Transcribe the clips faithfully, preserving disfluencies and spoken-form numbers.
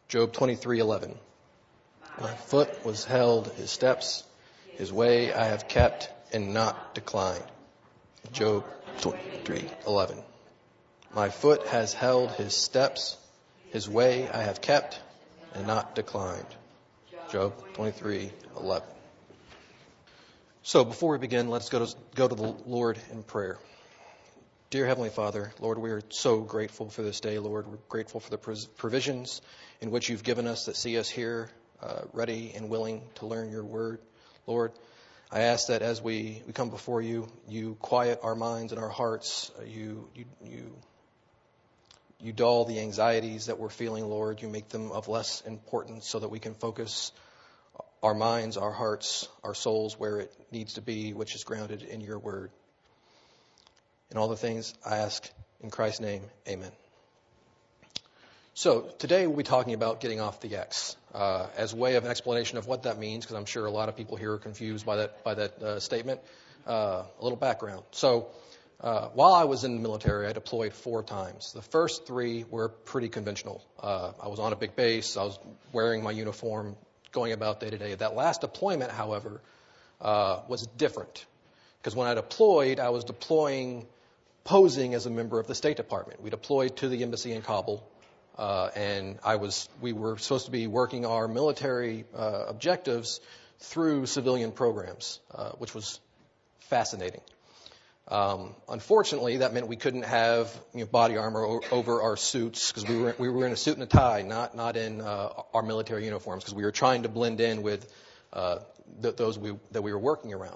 Job twenty-three eleven. My foot was held his steps, his way I have kept and not declined. Job twenty-three eleven. My foot has held his steps, his way I have kept and not declined. Job twenty-three eleven. So before we begin, let's go to, go to the Lord in prayer. Dear Heavenly Father, Lord, we are so grateful for this day, Lord. We're grateful for the provisions in which you've given us that see us here, uh, ready and willing to learn your word. Lord, I ask that as we, we come before you, you quiet our minds and our hearts. Uh, you, you, you, you dull the anxieties that we're feeling, Lord. You make them of less importance so that we can focus our minds, our hearts, our souls where it needs to be, which is grounded in your word. And all the things I ask in Christ's name, amen. So today we'll be talking about getting off the X uh, as a way of an explanation of what that means, because I'm sure a lot of people here are confused by that by that uh, statement. Uh, a little background. So uh, while I was in the military, I deployed four times. The first three were pretty conventional. Uh, I was on a big base. I was wearing my uniform, going about day to day. That last deployment, however, uh, was different, because when I deployed, I was deploying posing as a member of the State Department. We deployed to the embassy in Kabul, uh, and I was we were supposed to be working our military uh, objectives through civilian programs, uh, which was fascinating. Um, unfortunately, that meant we couldn't have you know, body armor o- over our suits, because we were we were in a suit and a tie, not not in uh, our military uniforms, because we were trying to blend in with uh, th- those we, that we were working around.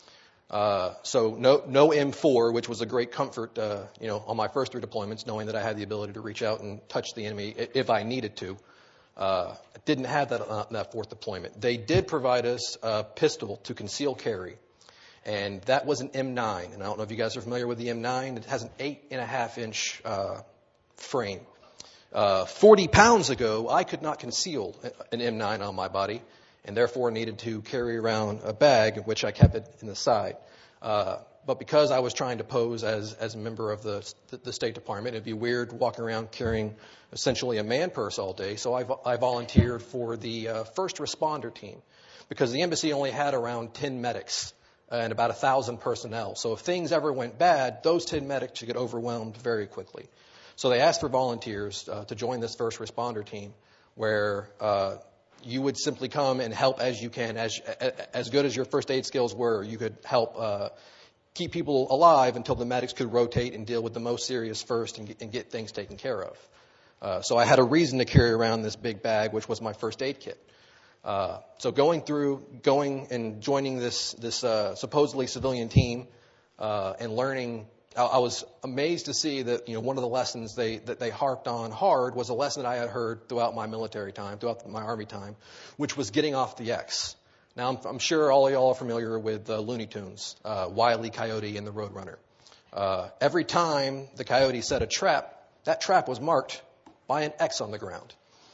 Uh, so no, no M four, which was a great comfort, uh, you know, on my first three deployments, knowing that I had the ability to reach out and touch the enemy if I needed to. Uh, didn't have that on that fourth deployment. They did provide us a pistol to conceal carry, and that was an M nine. And I don't know if you guys are familiar with the M nine. It has an eight and a half inch uh, frame. Uh, forty pounds ago, I could not conceal an M nine on my body, and therefore needed to carry around a bag in which I kept it in the side. Uh, but because I was trying to pose as as a member of the the State Department, it'd be weird walking around carrying essentially a man purse all day. So I, I volunteered for the uh, first responder team, because the embassy only had around ten medics and about a thousand personnel. So if things ever went bad, those ten medics should get overwhelmed very quickly. So they asked for volunteers uh, to join this first responder team, where uh, you would simply come and help as you can, as as good as your first aid skills were. You could help uh, keep people alive until the medics could rotate and deal with the most serious first and get, and get things taken care of. Uh, so I had a reason to carry around this big bag, which was my first aid kit. Uh, so going through, going and joining this this uh, supposedly civilian team uh, and learning. I was amazed to see that, you know, one of the lessons they that they harped on hard was a lesson that I had heard throughout my military time, throughout my Army time, which was getting off the X. Now, I'm, I'm sure all of y'all are familiar with uh, Looney Tunes, uh, Wile E. Coyote and the Roadrunner. Uh, every time the coyote set a trap, that trap was marked by an X on the ground.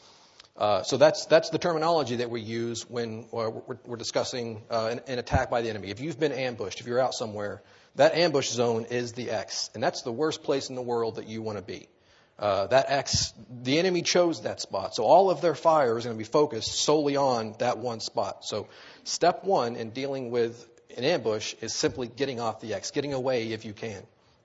Uh, so that's that's the terminology that we use when uh, we're, we're discussing uh, an, an attack by the enemy. If you've been ambushed, if you're out somewhere, that ambush zone is the X, and that's the worst place in the world that you want to be. Uh, that X, the enemy chose that spot, so all of their fire is going to be focused solely on that one spot. So step one in dealing with an ambush is simply getting off the X, getting away if you can.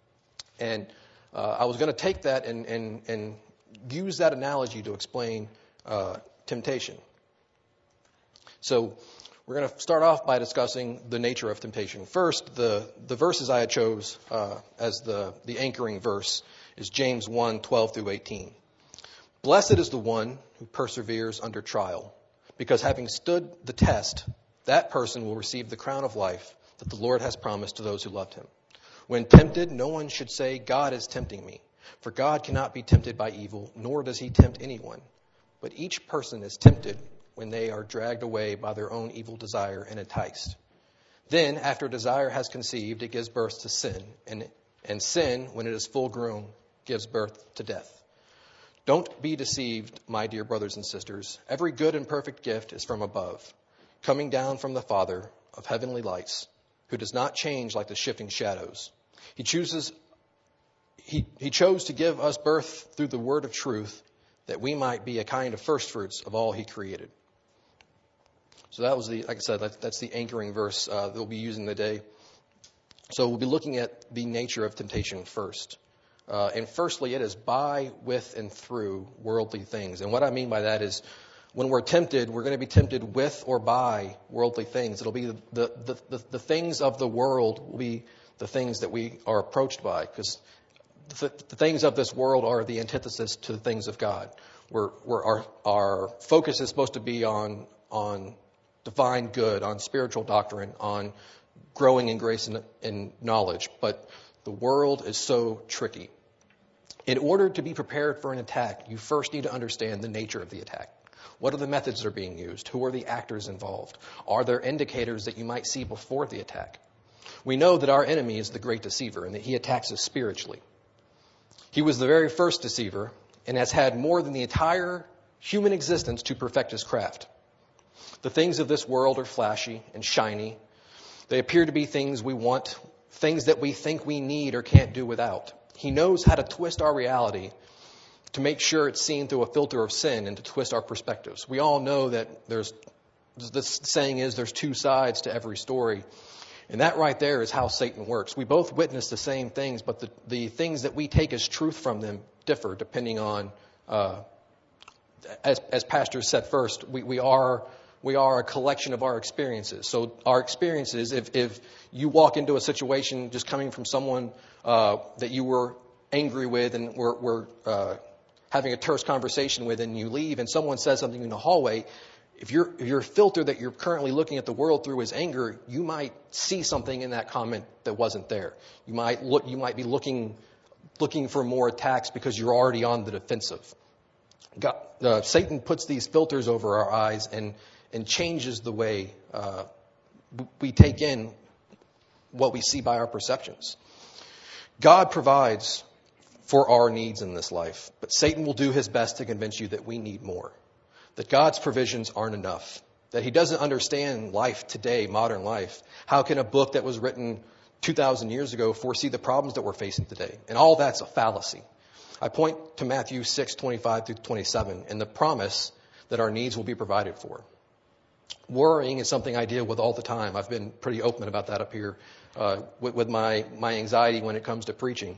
And uh, I was going to take that and, and, and use that analogy to explain uh, temptation. So we're going to start off by discussing the nature of temptation. First, the, the verses I had chose uh, as the, the anchoring verse is James one, twelve through eighteen. Blessed is the one who perseveres under trial, because having stood the test, that person will receive the crown of life that the Lord has promised to those who loved him. When tempted, no one should say, God is tempting me, for God cannot be tempted by evil, nor does he tempt anyone. But each person is tempted when they are dragged away by their own evil desire and enticed. Then, after desire has conceived, it gives birth to sin, and, and sin, when it is full grown, gives birth to death. Don't be deceived, my dear brothers and sisters. Every good and perfect gift is from above, coming down from the Father of heavenly lights, who does not change like the shifting shadows. He chooses, he, he chose to give us birth through the word of truth, that we might be a kind of first fruits of all he created. So that was the, like I said, that, that's the anchoring verse uh, that we'll be using today. So we'll be looking at the nature of temptation first. Uh, and firstly, it is by, with, and through worldly things. And what I mean by that is when we're tempted, we're going to be tempted with or by worldly things. It'll be the, the, the, the things of the world will be the things that we are approached by, because the, the things of this world are the antithesis to the things of God. We're, we're, our, our focus is supposed to be on, on divine good, on spiritual doctrine, on growing in grace and, and knowledge. But the world is so tricky. In order to be prepared for an attack, you first need to understand the nature of the attack. What are the methods that are being used? Who are the actors involved? Are there indicators that you might see before the attack? We know that our enemy is the great deceiver and that he attacks us spiritually. He was the very first deceiver and has had more than the entire human existence to perfect his craft. The things of this world are flashy and shiny. They appear to be things we want, things that we think we need or can't do without. He knows how to twist our reality to make sure it's seen through a filter of sin and to twist our perspectives. We all know that there's, this saying is there's two sides to every story. And that right there is how Satan works. We both witness the same things, but the, the things that we take as truth from them differ depending on, uh, as, as Pastor said first, we, we are we are a collection of our experiences. So our experiences, if, if you walk into a situation just coming from someone uh, that you were angry with and were, were uh, having a terse conversation with, and you leave and someone says something in the hallway, if your if your filter that you're currently looking at the world through is anger, you might see something in that comment that wasn't there. You might look. You might be looking looking for more attacks because you're already on the defensive. God, uh, Satan puts these filters over our eyes and and changes the way uh, we take in what we see by our perceptions. God provides for our needs in this life, but Satan will do his best to convince you that we need more. That God's provisions aren't enough, that he doesn't understand life today, modern life. How can a book that was written two thousand years ago foresee the problems that we're facing today? And all that's a fallacy. I point to Matthew six, twenty-five through twenty-seven and the promise that our needs will be provided for. Worrying is something I deal with all the time. I've been pretty open about that up here uh, with, with my, my anxiety when it comes to preaching.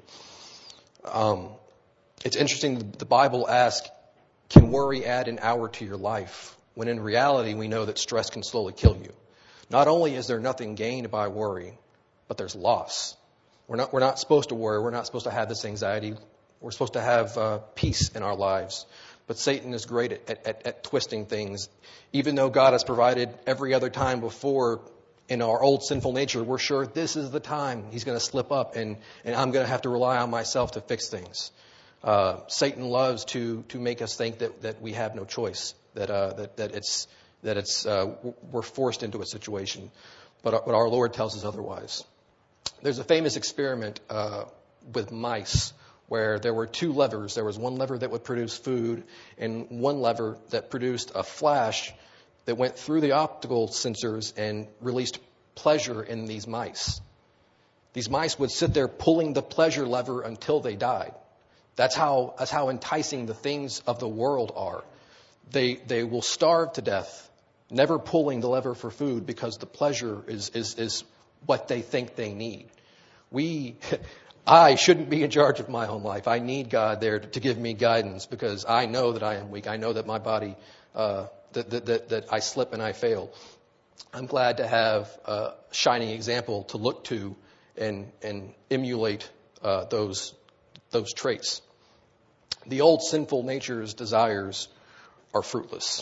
Um, it's interesting, the Bible asks, can worry add an hour to your life? When in reality, we know that stress can slowly kill you. Not only is there nothing gained by worry, but there's loss. We're not, we're not supposed to worry. We're not supposed to have this anxiety. We're supposed to have uh, peace in our lives. But Satan is great at, at, at twisting things. Even though God has provided every other time before in our old sinful nature, we're sure this is the time he's going to slip up and, and I'm going to have to rely on myself to fix things. Uh, Satan loves to to make us think that, that we have no choice, that uh, that that it's that it's uh, we're forced into a situation, but our, but our Lord tells us otherwise. There's a famous experiment uh, with mice where there were two levers. There was one lever that would produce food, and one lever that produced a flash that went through the optical sensors and released pleasure in these mice. These mice would sit there pulling the pleasure lever until they died. That's how that's how enticing the things of the world are. They they will starve to death, never pulling the lever for food because the pleasure is is, is what they think they need. We, I shouldn't be in charge of my own life. I need God there to, to give me guidance because I know that I am weak. I know that my body, uh, that, that that that I slip and I fail. I'm glad to have a shining example to look to and and emulate uh, those those traits. The old sinful nature's desires are fruitless.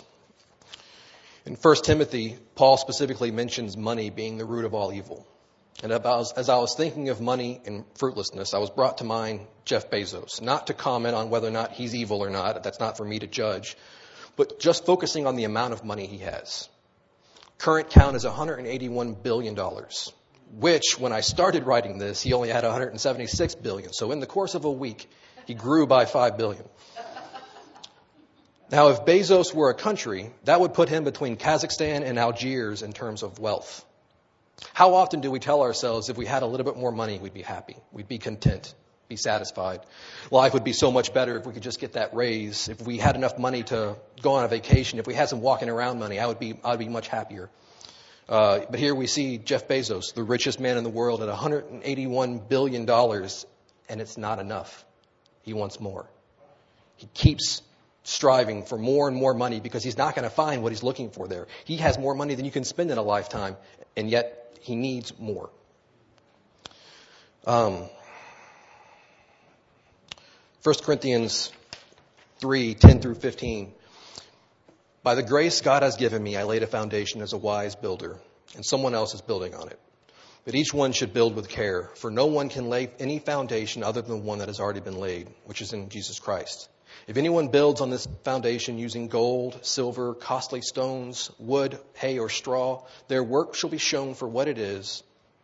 In First Timothy, Paul specifically mentions money being the root of all evil. And about, as I was thinking of money and fruitlessness, I was brought to mind Jeff Bezos. Not to comment on whether or not he's evil or not, that's not for me to judge, but just focusing on the amount of money he has. Current count is one hundred eighty-one billion dollars, which when I started writing this, he only had one hundred seventy-six billion dollars. So in the course of a week, he grew by five billion dollars. Now, if Bezos were a country, that would put him between Kazakhstan and Algiers in terms of wealth. How often do we tell ourselves if we had a little bit more money, we'd be happy, we'd be content? be satisfied. Life would be so much better if we could just get that raise. If we had enough money to go on a vacation, if we had some walking around money, I would be I would be much happier. Uh, but here we see Jeff Bezos, the richest man in the world, at one hundred eighty-one billion dollars, and it's not enough. He wants more. He keeps striving for more and more money because he's not going to find what he's looking for there. He has more money than you can spend in a lifetime, and yet he needs more. Um, First Corinthians three, ten through fifteen. By the grace God has given me, I laid a foundation as a wise builder, and someone else is building on it. But each one should build with care, for no one can lay any foundation other than one that has already been laid, which is in Jesus Christ. If anyone builds on this foundation using gold, silver, costly stones, wood, hay, or straw, their work shall be shown for what it is,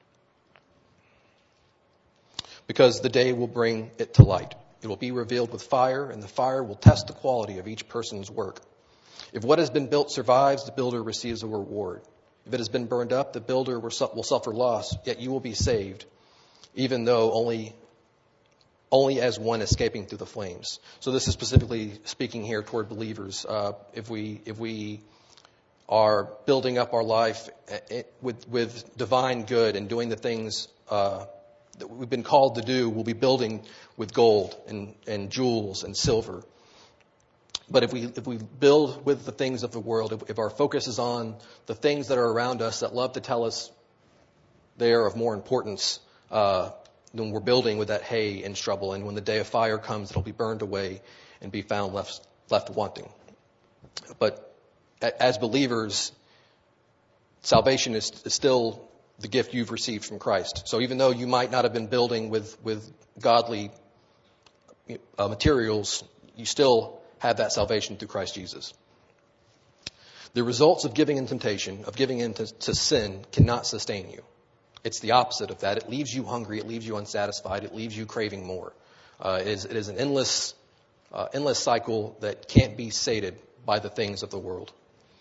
because the day will bring it to light. It will be revealed with fire, and the fire will test the quality of each person's work. If what has been built survives, the builder receives a reward. If it has been burned up, the builder will suffer loss, yet you will be saved, even though only only as one escaping through the flames. So this is specifically speaking here toward believers. Uh, if we if we are building up our life with with divine good and doing the things uh, that we've been called to do, we'll be building with gold and, and jewels and silver. But if we if we build with the things of the world, if, if our focus is on the things that are around us that love to tell us they are of more importance, uh, then we're building with that hay and stubble. And when the day of fire comes, it'll be burned away and be found left left wanting. But as believers, salvation is, is still the gift you've received from Christ. So even though you might not have been building with with godly uh, materials, you still have that salvation through Christ Jesus. The results of giving in temptation, of giving in to, to sin, cannot sustain you. It's the opposite of that. It leaves you hungry. It leaves you unsatisfied. It leaves you craving more. Uh, it, is, it is an endless, uh, endless cycle that can't be sated by the things of the world.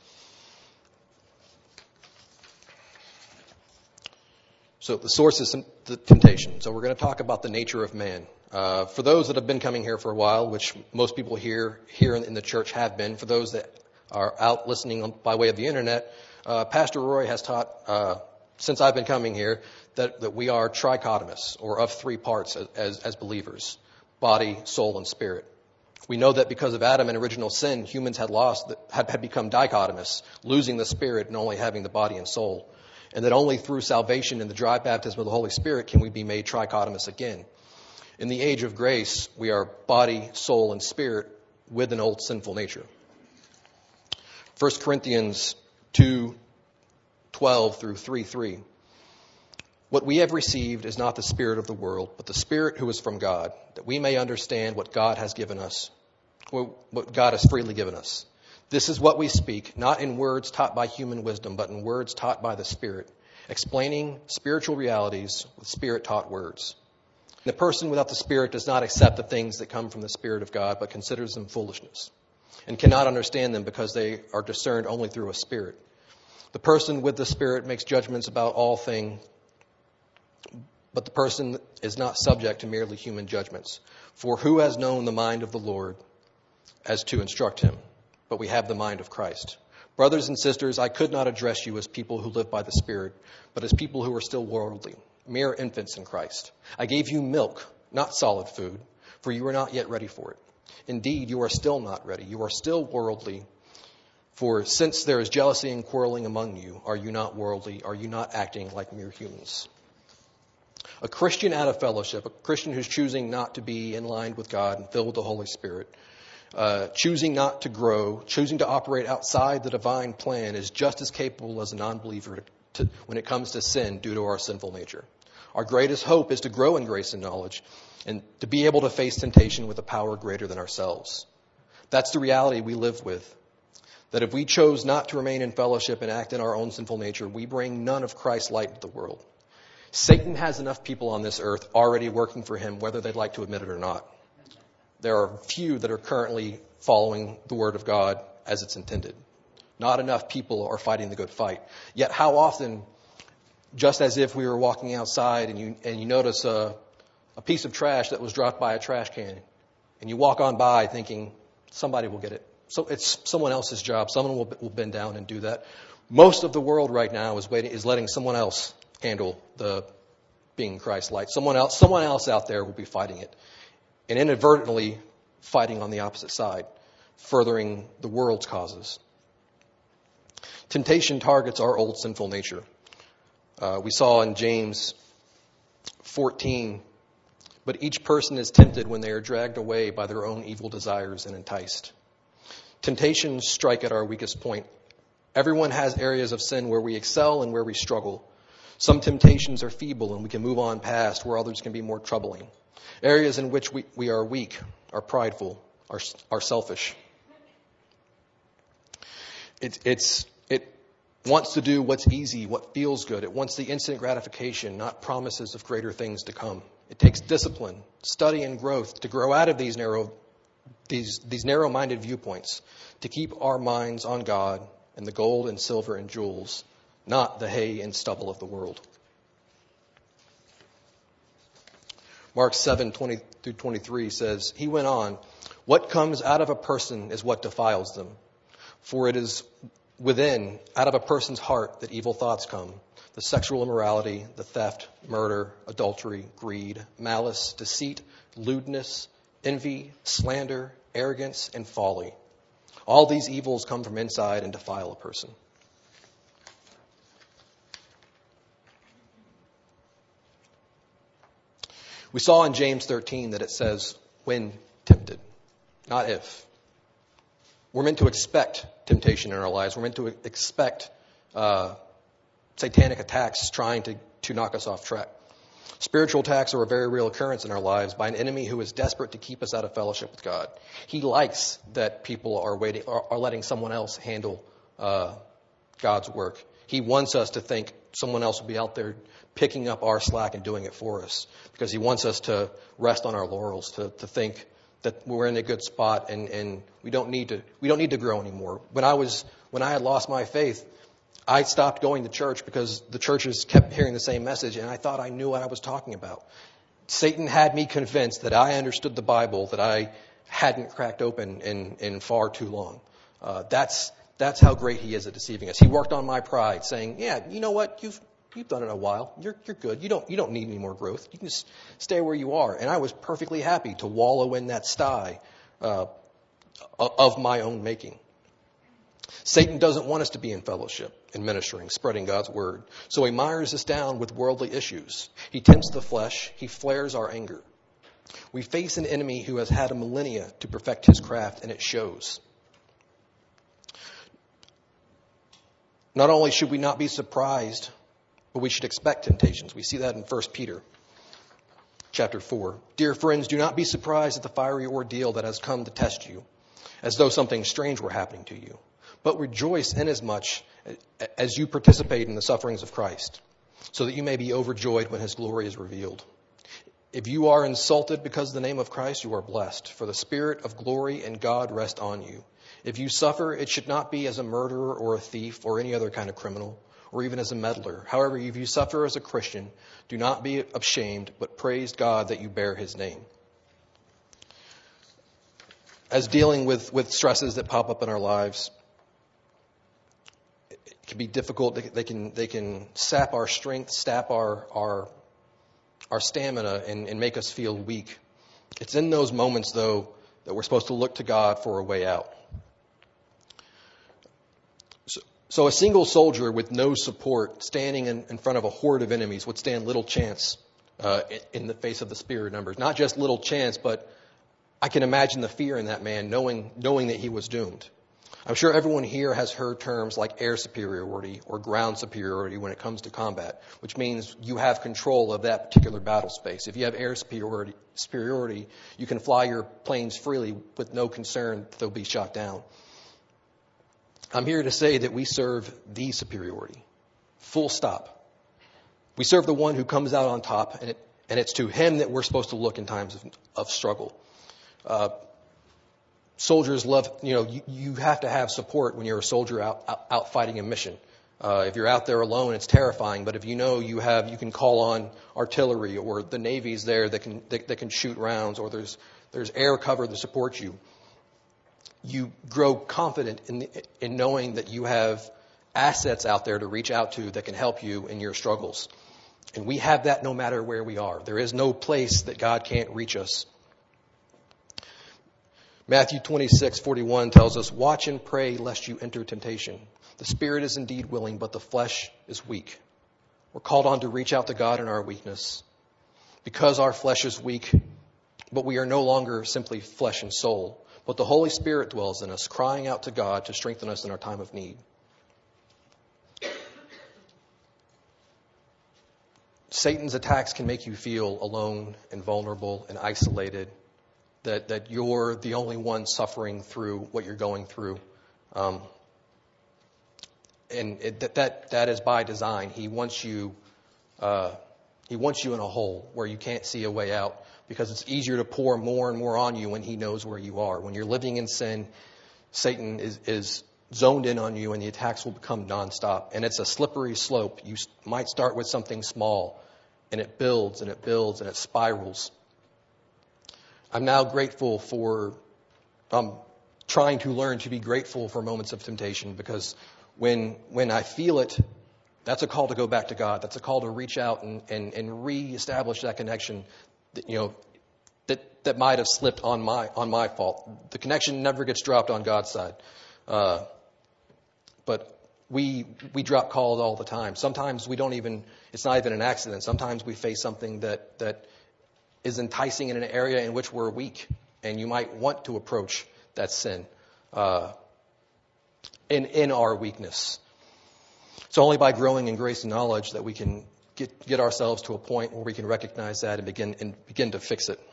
So the source is the temptation. So we're going to talk about the nature of man. Uh, for those that have been coming here for a while, which most people here here in, in the church have been, for those that are out listening on, by way of the internet, uh, Pastor Roy has taught, uh, since I've been coming here, that, that we are trichotomous, or of three parts as, as, as believers: body, soul, and spirit. We know that because of Adam and original sin, humans had lost, had, had become dichotomous, losing the spirit and only having the body and soul. And that only through salvation and the dry baptism of the Holy Spirit can we be made trichotomous again. In the age of grace, we are body, soul, and spirit with an old sinful nature. First Corinthians two, twelve through three, three. What we have received is not the spirit of the world, but the Spirit who is from God, that we may understand what God has given us, what God has freely given us. This is what we speak, not in words taught by human wisdom, but in words taught by the Spirit, explaining spiritual realities with Spirit-taught words. The person without the Spirit does not accept the things that come from the Spirit of God, but considers them foolishness, and cannot understand them because they are discerned only through a Spirit. The person with the Spirit makes judgments about all things, but the person is not subject to merely human judgments. For who has known the mind of the Lord as to instruct him? But we have the mind of Christ. Brothers and sisters, I could not address you as people who live by the Spirit, but as people who are still worldly, mere infants in Christ. I gave you milk, not solid food, for you are not yet ready for it. Indeed, you are still not ready. You are still worldly. For since there is jealousy and quarreling among you, are you not worldly? Are you not acting like mere humans? A Christian out of fellowship, a Christian who's choosing not to be in line with God and filled with the Holy Spirit, Uh, choosing not to grow, choosing to operate outside the divine plan, is just as capable as a non-believer to, to, when it comes to sin due to our sinful nature. Our greatest hope is to grow in grace and knowledge and to be able to face temptation with a power greater than ourselves. That's the reality we live with. That if we chose not to remain in fellowship and act in our own sinful nature, we bring none of Christ's light into the world. Satan has enough people on this earth already working for him, whether they'd like to admit it or not. There are few that are currently following the Word of God as it's intended. Not enough people are fighting the good fight. Yet how often, just as if we were walking outside and you and you notice a, a piece of trash that was dropped by a trash can. And you walk on by thinking, somebody will get it. So it's someone else's job. Someone will, will bend down and do that. Most of the world right now is waiting, is letting someone else handle the being Christ-like. Someone else, someone else out there will be fighting it, and inadvertently fighting on the opposite side, furthering the world's causes. Temptation targets our old sinful nature. Uh, we saw in James fourteen, but each person is tempted when they are dragged away by their own evil desires and enticed. Temptations strike at our weakest point. Everyone has areas of sin where we excel and where we struggle. Some temptations are feeble and we can move on past, where others can be more troubling. Areas in which we, we are weak, are prideful, are, are selfish. It, it's, it wants to do what's easy, what feels good. It wants the instant gratification, not promises of greater things to come. It takes discipline, study, and growth to grow out of these narrow, these, these narrow-minded viewpoints, to keep our minds on God and the gold and silver and jewels, not the hay and stubble of the world. Mark seven, twenty through twenty-three says, he went on, what comes out of a person is what defiles them. For it is within, out of a person's heart, that evil thoughts come. The sexual immorality, the theft, murder, adultery, greed, malice, deceit, lewdness, envy, slander, arrogance, and folly. All these evils come from inside and defile a person. We saw in James thirteen that it says, when tempted, not if. We're meant to expect temptation in our lives. We're meant to expect uh, satanic attacks trying to, to knock us off track. Spiritual attacks are a very real occurrence in our lives by an enemy who is desperate to keep us out of fellowship with God. He likes that people are waiting, are, are letting someone else handle uh, God's work. He wants us to think someone else will be out there picking up our slack and doing it for us, because he wants us to rest on our laurels, to, to think that we're in a good spot and, and we don't need to we don't need to grow anymore. When I was when I had lost my faith, I stopped going to church because the churches kept hearing the same message, and I thought I knew what I was talking about. Satan had me convinced that I understood the Bible that I hadn't cracked open in, in far too long. Uh, that's that's how great he is at deceiving us. He worked on my pride, saying, "Yeah, you know what? You've you've done it a while. You're you're good. You don't you don't need any more growth. You can just stay where you are." And I was perfectly happy to wallow in that sty uh, of my own making. Satan doesn't want us to be in fellowship and ministering, spreading God's word. So he mires us down with worldly issues. He tempts the flesh. He flares our anger. We face an enemy who has had a millennia to perfect his craft, and it shows. Not only should we not be surprised, but we should expect temptations. We see that in First Peter chapter four. Dear friends, do not be surprised at the fiery ordeal that has come to test you, as though something strange were happening to you. But rejoice inasmuch as you participate in the sufferings of Christ, so that you may be overjoyed when his glory is revealed. If you are insulted because of the name of Christ, you are blessed, for the Spirit of glory and God rest on you. If you suffer, it should not be as a murderer or a thief or any other kind of criminal, or even as a meddler. However, if you suffer as a Christian, do not be ashamed, but praise God that you bear his name. As dealing with, with stresses that pop up in our lives, it can be difficult. They can they can sap our strength, sap our our our stamina, and, and make us feel weak. It's in those moments, though, that we're supposed to look to God for a way out. So, so a single soldier with no support standing in, in front of a horde of enemies would stand little chance uh, in the face of the superior numbers. Not just little chance, but I can imagine the fear in that man, knowing knowing that he was doomed. I'm sure everyone here has heard terms like air superiority or ground superiority when it comes to combat, which means you have control of that particular battle space. If you have air superiority, superiority, you can fly your planes freely with no concern that they'll be shot down. I'm here to say that we serve the superiority. Full stop. We serve the one who comes out on top, and, it, and it's to him that we're supposed to look in times of, of struggle. Uh, Soldiers love, you know, you, you have to have support when you're a soldier out, out, out fighting a mission. Uh, if you're out there alone, it's terrifying. But if you know you have, you can call on artillery, or the Navy's there that can that, that can shoot rounds, or there's there's air cover to support you. You grow confident in the, in knowing that you have assets out there to reach out to that can help you in your struggles. And we have that no matter where we are. There is no place that God can't reach us. Matthew twenty-six forty-one tells us, "Watch and pray lest you enter temptation. The spirit is indeed willing, but the flesh is weak." We're called on to reach out to God in our weakness. Because our flesh is weak, but we are no longer simply flesh and soul, but the Holy Spirit dwells in us, crying out to God to strengthen us in our time of need. Satan's attacks can make you feel alone and vulnerable and isolated, that, that you're the only one suffering through what you're going through. Um, and it, that, that that is by design. He wants you uh, he wants you in a hole where you can't see a way out, because it's easier to pour more and more on you when he knows where you are. When you're living in sin, Satan is, is zoned in on you, and the attacks will become nonstop. And it's a slippery slope. You might start with something small, and it builds and it builds and it spirals. I'm now grateful for, I'm trying to learn to be grateful for moments of temptation, because when when I feel it, that's a call to go back to God. That's a call to reach out and, and, and reestablish that connection that, you know, that, that might have slipped on my on my fault. The connection never gets dropped on God's side. Uh, but we we drop calls all the time. Sometimes we don't even, it's not even an accident. Sometimes we face something that, that is enticing in an area in which we're weak, and you might want to approach that sin uh, in in our weakness. It's only by growing in grace and knowledge that we can get get ourselves to a point where we can recognize that and begin and begin to fix it.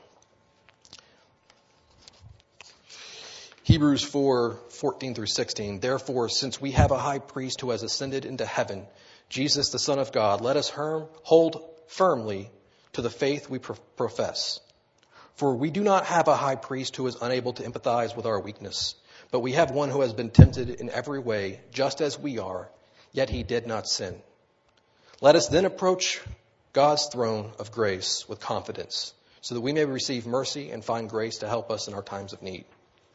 Hebrews four fourteen through sixteen. Therefore, since we have a high priest who has ascended into heaven, Jesus, the Son of God, let us herm, hold firmly to the faith we pro- profess. For we do not have a high priest who is unable to empathize with our weakness, but we have one who has been tempted in every way, just as we are, yet he did not sin. Let us then approach God's throne of grace with confidence, so that we may receive mercy and find grace to help us in our times of need.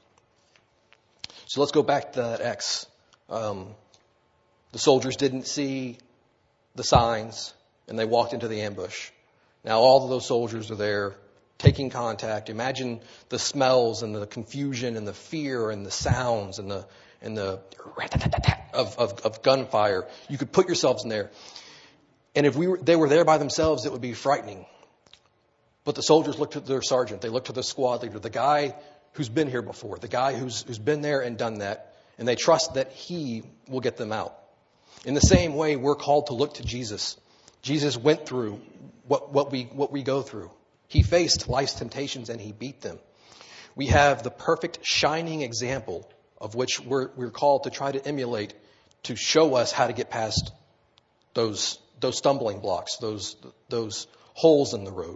So let's go back to that X. Um, the soldiers didn't see the signs, and they walked into the ambush. Now all of those soldiers are there, taking contact. Imagine the smells and the confusion and the fear and the sounds and the and the of, of, of gunfire. You could put yourselves in there. And if we were, they were there by themselves, it would be frightening. But the soldiers looked to their sergeant. They looked to the squad leader, the guy who's been here before, the guy who's who's been there and done that. And they trust that he will get them out. In the same way, we're called to look to Jesus. Jesus went through what, what we what we go through. He faced life's temptations and he beat them. We have the perfect shining example of which we're, we're called to try to emulate, to show us how to get past those those stumbling blocks, those those holes in the road.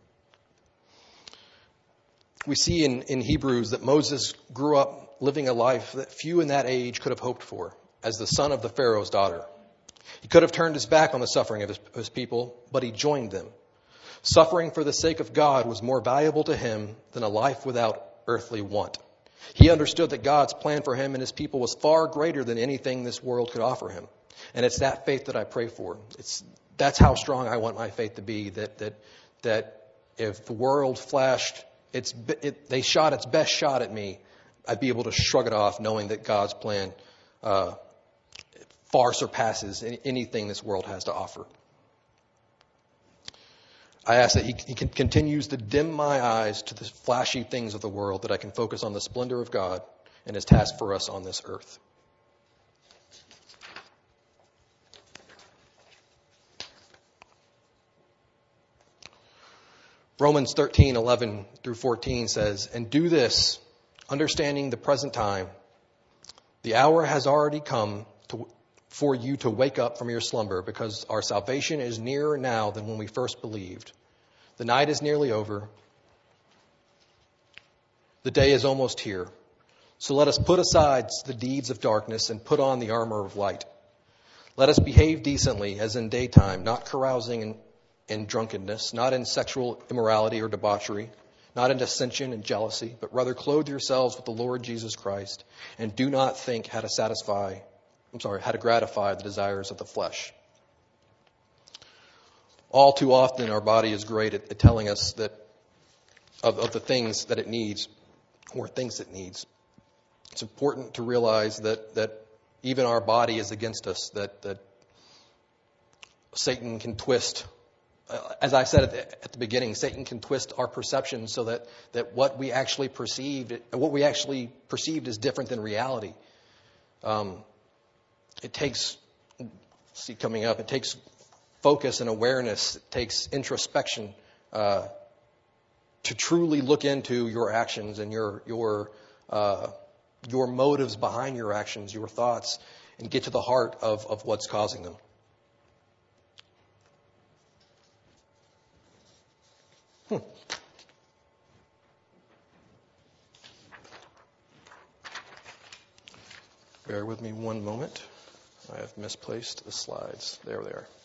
We see in, in Hebrews that Moses grew up living a life that few in that age could have hoped for, as the son of the Pharaoh's daughter. He could have turned his back on the suffering of his, his people, but he joined them. Suffering for the sake of God was more valuable to him than a life without earthly want. He understood that God's plan for him and his people was far greater than anything this world could offer him. And it's that faith that I pray for. It's that's how strong I want my faith to be, that that that if the world flashed its it, they shot its best shot at me, I'd be able to shrug it off, knowing that God's plan uh, far surpasses any, anything this world has to offer. I ask that he, he continues to dim my eyes to the flashy things of the world, that I can focus on the splendor of God and his task for us on this earth. Romans thirteen, eleven through fourteen says, "And do this, understanding the present time. The hour has already come to, for you to wake up from your slumber, because our salvation is nearer now than when we first believed. The night is nearly over. The day is almost here. So let us put aside the deeds of darkness and put on the armor of light. Let us behave decently as in daytime, not carousing in, in drunkenness, not in sexual immorality or debauchery, not in dissension and jealousy, but rather clothe yourselves with the Lord Jesus Christ, and do not think how to satisfy, I'm sorry, how to gratify the desires of the flesh. All too often our body is great at, at telling us that of, of the things that it needs or thinks it needs. It's important to realize that that even our body is against us, that, that Satan can twist. Uh, as I said at the, at the beginning, Satan can twist our perception so that, that what we actually perceived, what we actually perceived is different than reality. Um, it takes, see coming up, it takes focus and awareness. It takes introspection uh, to truly look into your actions and your your uh, your motives behind your actions, your thoughts, and get to the heart of, of what's causing them. Hmm. Bear with me one moment. I have misplaced the slides. There they are.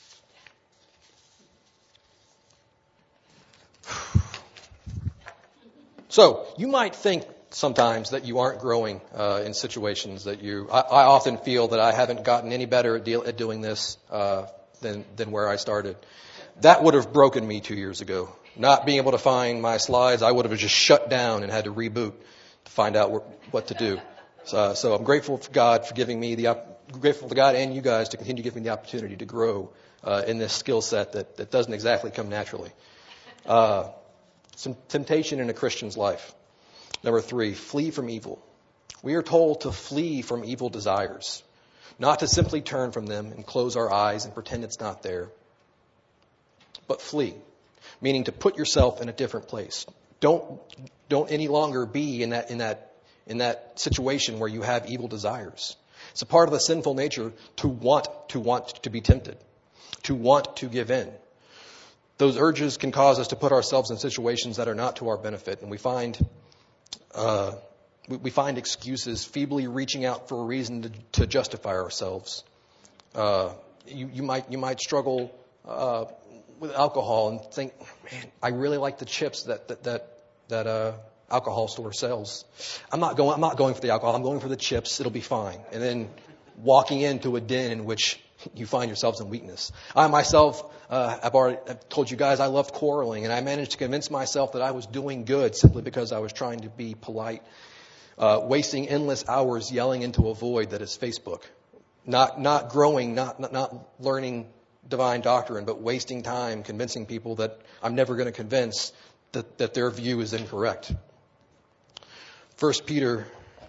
So, you might think sometimes that you aren't growing uh, in situations that you... I, I often feel that I haven't gotten any better at, deal, at doing this uh, than, than where I started. That would have broken me two years ago. Not being able to find my slides, I would have just shut down and had to reboot to find out wh- what to do. So, so I'm grateful for God for giving me the... Op- grateful to God and you guys to continue giving me the opportunity to grow uh, in this skill set that, that doesn't exactly come naturally. Uh, some temptation in a Christian's life. Number three, flee from evil. We are told to flee from evil desires, not to simply turn from them and close our eyes and pretend it's not there, but flee, meaning to put yourself in a different place. Don't don't any longer be in that in that in that situation where you have evil desires. It's a part of the sinful nature to want to want to be tempted, to want to give in. Those urges can cause us to put ourselves in situations that are not to our benefit, and we find uh, we, we find excuses, feebly reaching out for a reason to, to justify ourselves. Uh, you, you might you might struggle uh, with alcohol and think, man, I really like the chips that that that, that uh, alcohol store sells. I'm not going. I'm not going for the alcohol. I'm going for the chips. It'll be fine. And then walking into a den in which you find yourselves in weakness. I myself, uh, I've already I've told you guys I loved quarreling, and I managed to convince myself that I was doing good simply because I was trying to be polite, uh, wasting endless hours yelling into a void that is Facebook, not not growing, not not, not learning divine doctrine, but wasting time convincing people that I'm never going to convince that, that their view is incorrect. First Peter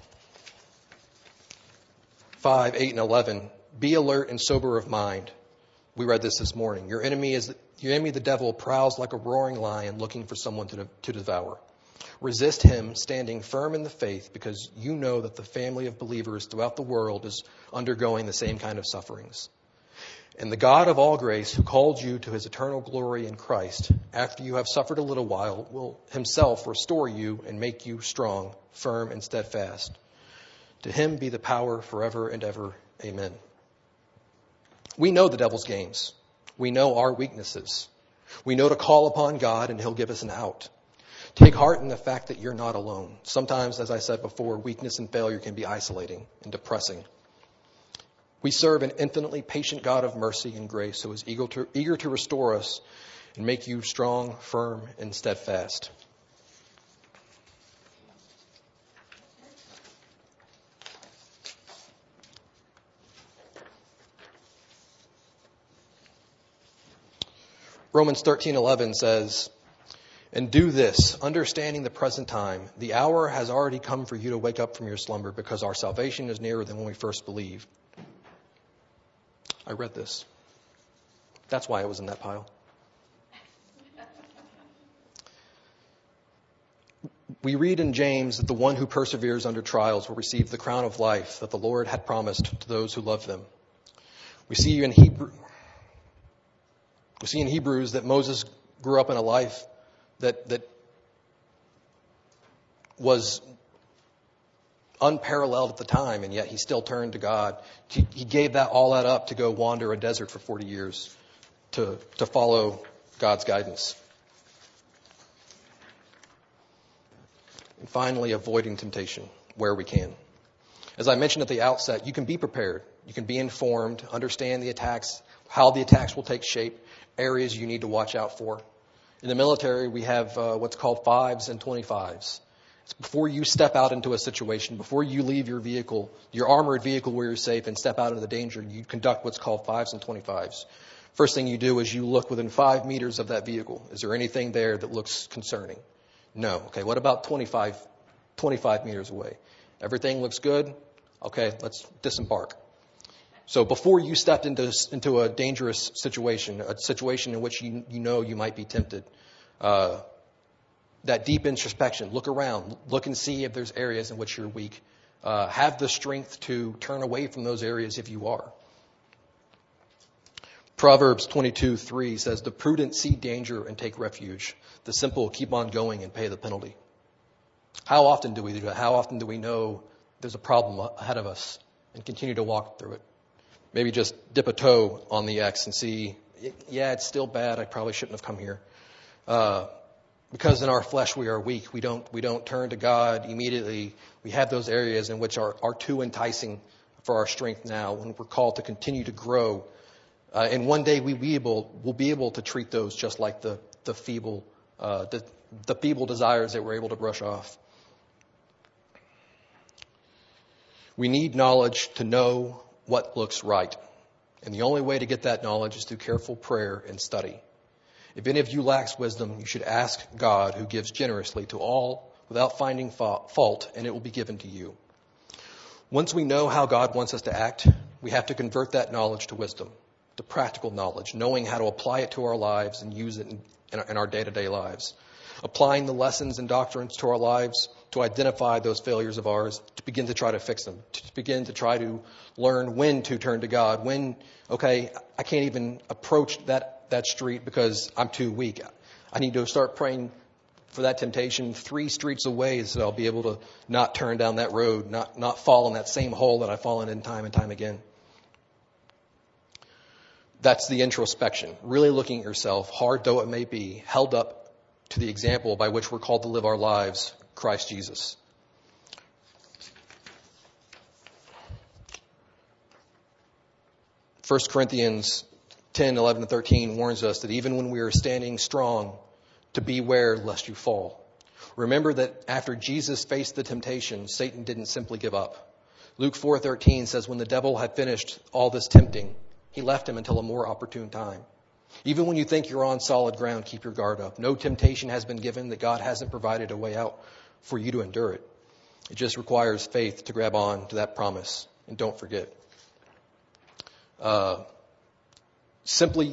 five, eight, and eleven. Be alert and sober of mind. We read this this morning. Your enemy is your enemy, the devil, prowls like a roaring lion looking for someone to, to devour. Resist him, standing firm in the faith, because you know that the family of believers throughout the world is undergoing the same kind of sufferings. And the God of all grace, who called you to his eternal glory in Christ, after you have suffered a little while, will himself restore you and make you strong, firm, and steadfast. To him be the power forever and ever. Amen. We know the devil's games. We know our weaknesses. We know to call upon God and he'll give us an out. Take heart in the fact that you're not alone. Sometimes, as I said before, weakness and failure can be isolating and depressing. We serve an infinitely patient God of mercy and grace who is eager to, eager to restore us and make you strong, firm, and steadfast. Romans thirteen eleven says, and do this, understanding the present time. The hour has already come for you to wake up from your slumber, because our salvation is nearer than when we first believed. I read this. That's why it was in that pile. We read in James that the one who perseveres under trials will receive the crown of life that the Lord had promised to those who love them. We see in Hebrew, we see in Hebrews that Moses grew up in a life that that was unparalleled at the time, and yet he still turned to God. He, he gave that all that up to go wander a desert for forty years to, to follow God's guidance. And finally, avoiding temptation where we can. As I mentioned at the outset, you can be prepared. You can be informed, understand the attacks, how the attacks will take shape, areas you need to watch out for. In the military, we have uh, what's called fives and twenty-fives. It's before you step out into a situation, before you leave your vehicle, your armored vehicle where you're safe, and step out into the danger, you conduct what's called fives and twenty-fives. First thing you do is you look within five meters of that vehicle. Is there anything there that looks concerning? No. Okay, what about twenty-five, twenty-five meters away? Everything looks good? Okay, let's disembark. So before you stepped into into a dangerous situation, a situation in which you you know you might be tempted, uh, that deep introspection, look around, look and see if there's areas in which you're weak. Uh, have the strength to turn away from those areas if you are. Proverbs twenty-two three says, "The prudent see danger and take refuge. The simple keep on going and pay the penalty." How often do we do that? How often do we know there's a problem ahead of us and continue to walk through it? Maybe just dip a toe on the X and see, yeah, it's still bad. I probably shouldn't have come here. Uh, because in our flesh we are weak. We don't we don't turn to God immediately. We have those areas in which are, are too enticing for our strength now, when we're called to continue to grow. Uh, and one day we will be able, we'll be able to treat those just like the the feeble uh, the, the feeble desires that we're able to brush off. We need knowledge to know what looks right. And the only way to get that knowledge is through careful prayer and study. If any of you lacks wisdom, you should ask God, who gives generously to all without finding fault, and it will be given to you. Once we know how God wants us to act, we have to convert that knowledge to wisdom, to practical knowledge, knowing how to apply it to our lives and use it in, in our day-to-day lives. Applying the lessons and doctrines to our lives, to identify those failures of ours, to begin to try to fix them, to begin to try to learn when to turn to God, when, okay, I can't even approach that, that street because I'm too weak. I need to start praying for that temptation three streets away so I'll be able to not turn down that road, not, not fall in that same hole that I've fallen in time and time again. That's the introspection, really looking at yourself, hard though it may be, held up to the example by which we're called to live our lives, Christ Jesus. First Corinthians ten, eleven, and thirteen warns us that even when we are standing strong, to beware lest you fall. Remember that after Jesus faced the temptation, Satan didn't simply give up. Luke four thirteen says, when the devil had finished all this tempting, he left him until a more opportune time. Even when you think you're on solid ground, keep your guard up. No temptation has been given that God hasn't provided a way out for you to endure it. It just requires faith to grab on to that promise. And don't forget. Uh, simply,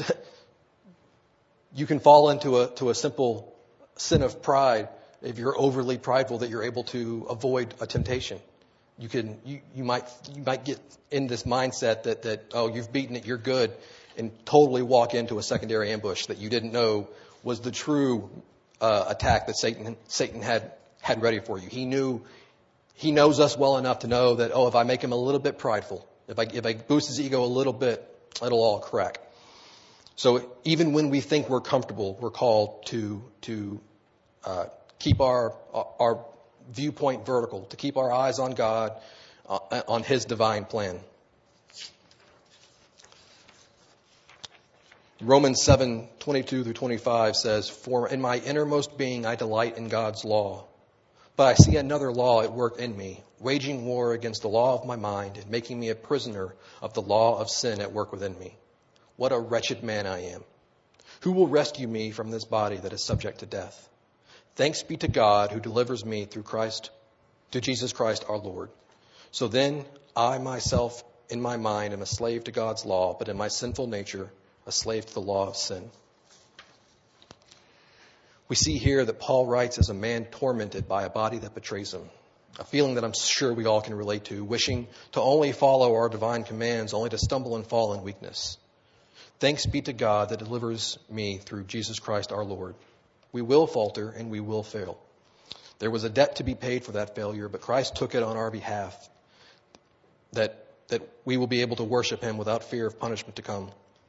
you can fall into a, to a simple sin of pride if you're overly prideful that you're able to avoid a temptation. You can, you, you might, you might get in this mindset that, that, oh, you've beaten it, you're good, and totally walk into a secondary ambush that you didn't know was the true uh, attack that Satan Satan had had ready for you. He knew, he knows us well enough to know that, oh, if I make him a little bit prideful, if I if I boost his ego a little bit, it'll all crack. So even when we think we're comfortable, we're called to to uh, keep our our viewpoint vertical, to keep our eyes on God, uh, on His divine plan. Romans seven, twenty-two through twenty-five says, for in my innermost being I delight in God's law. But I see another law at work in me, waging war against the law of my mind and making me a prisoner of the law of sin at work within me. What a wretched man I am. Who will rescue me from this body that is subject to death? Thanks be to God who delivers me through Christ, to Jesus Christ our Lord. So then I myself in my mind am a slave to God's law, but in my sinful nature a slave to the law of sin. We see here that Paul writes as a man tormented by a body that betrays him. A feeling that I'm sure we all can relate to, wishing to only follow our divine commands, only to stumble and fall in weakness. Thanks be to God that delivers me through Jesus Christ our Lord. We will falter and we will fail. There was a debt to be paid for that failure, but Christ took it on our behalf, that, that we will be able to worship him without fear of punishment to come.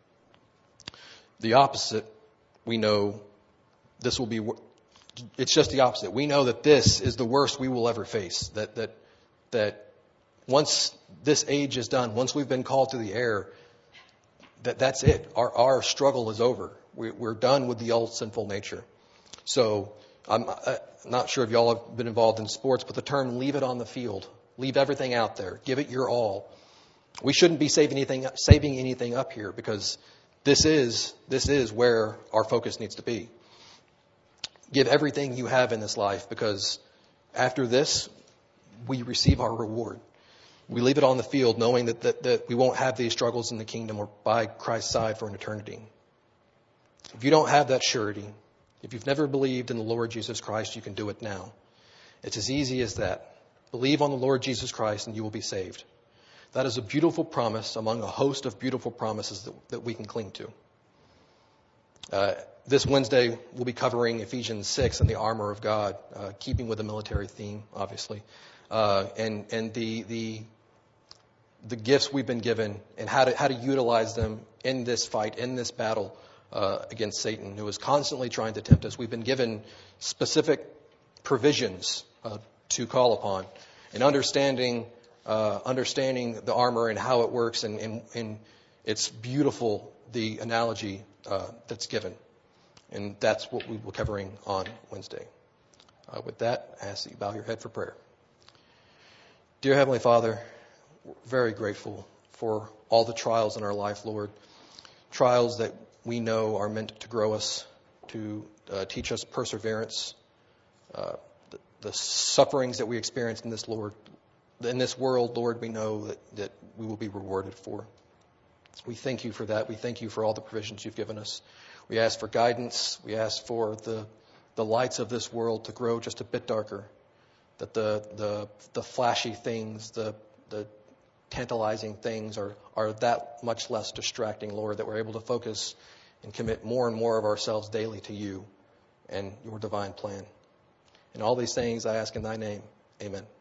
The opposite, we know this will be, it's just the opposite. We know that this is the worst we will ever face, that, that, that once this age is done, once we've been called to the air, that that's it. Our, our struggle is over. We, we're done with the old sinful nature. So I'm, I'm not sure if y'all have been involved in sports, but the term "leave it on the field," leave everything out there, give it your all. We shouldn't be saving anything, saving anything up here, because this is this is where our focus needs to be. Give everything you have in this life, because after this, we receive our reward. We leave it on the field knowing that, that, that we won't have these struggles in the kingdom or by Christ's side for an eternity. If you don't have that surety, if you've never believed in the Lord Jesus Christ, you can do it now. It's as easy as that. Believe on the Lord Jesus Christ and you will be saved. That is a beautiful promise among a host of beautiful promises that, that we can cling to. Uh, this Wednesday, we'll be covering Ephesians six and the armor of God, uh, keeping with the military theme, obviously, uh, and and the the the gifts we've been given and how to how to utilize them in this fight, in this battle uh, against Satan, who is constantly trying to tempt us. We've been given specific provisions uh, to call upon, and understanding uh, understanding the armor and how it works, and, and, and it's beautiful, the analogy uh, that's given. And that's what we will be covering on Wednesday. Uh, with that, I ask that you bow your head for prayer. Dear Heavenly Father, we're very grateful for all the trials in our life, Lord. Trials that we know are meant to grow us, to uh, teach us perseverance. Uh, the, the sufferings that we experience in this, Lord, in this world, Lord, we know that, that we will be rewarded for. We thank you for that. We thank you for all the provisions you've given us. We ask for guidance. We ask for the the lights of this world to grow just a bit darker, that the the the flashy things, the the tantalizing things are, are that much less distracting, Lord, that we're able to focus and commit more and more of ourselves daily to you and your divine plan. And all these things I ask in thy name. Amen.